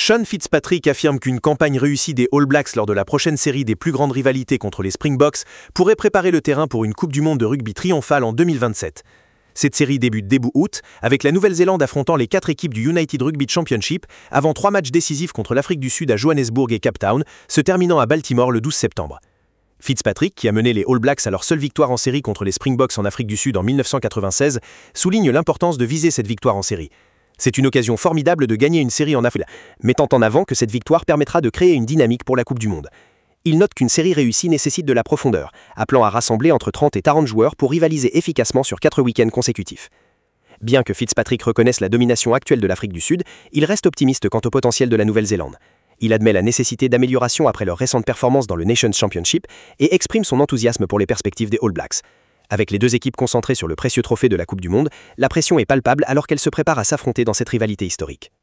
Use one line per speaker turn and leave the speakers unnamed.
Sean Fitzpatrick affirme qu'une campagne réussie des All Blacks lors de la prochaine série des plus grandes rivalités contre les Springboks pourrait préparer le terrain pour une Coupe du Monde de rugby triomphale en 2027. Cette série débute début août, avec la Nouvelle-Zélande affrontant les 4 équipes du United Rugby Championship, avant 3 matchs décisifs contre l'Afrique du Sud à Johannesburg et Cape Town, se terminant à Baltimore le 12 septembre. Fitzpatrick, qui a mené les All Blacks à leur seule victoire en série contre les Springboks en Afrique du Sud en 1996, souligne l'importance de viser cette victoire en série. C'est une occasion formidable de gagner une série en Afrique, mettant en avant que cette victoire permettra de créer une dynamique pour la Coupe du Monde. Il note qu'une série réussie nécessite de la profondeur, appelant à rassembler entre 30 et 40 joueurs pour rivaliser efficacement sur 4 week-ends consécutifs. Bien que Fitzpatrick reconnaisse la domination actuelle de l'Afrique du Sud, il reste optimiste quant au potentiel de la Nouvelle-Zélande. Il admet la nécessité d'amélioration après leur récente performance dans le Nations Championship et exprime son enthousiasme pour les perspectives des All Blacks. Avec les deux équipes concentrées sur le précieux trophée de la Coupe du Monde, la pression est palpable alors qu'elles se préparent à s'affronter dans cette rivalité historique.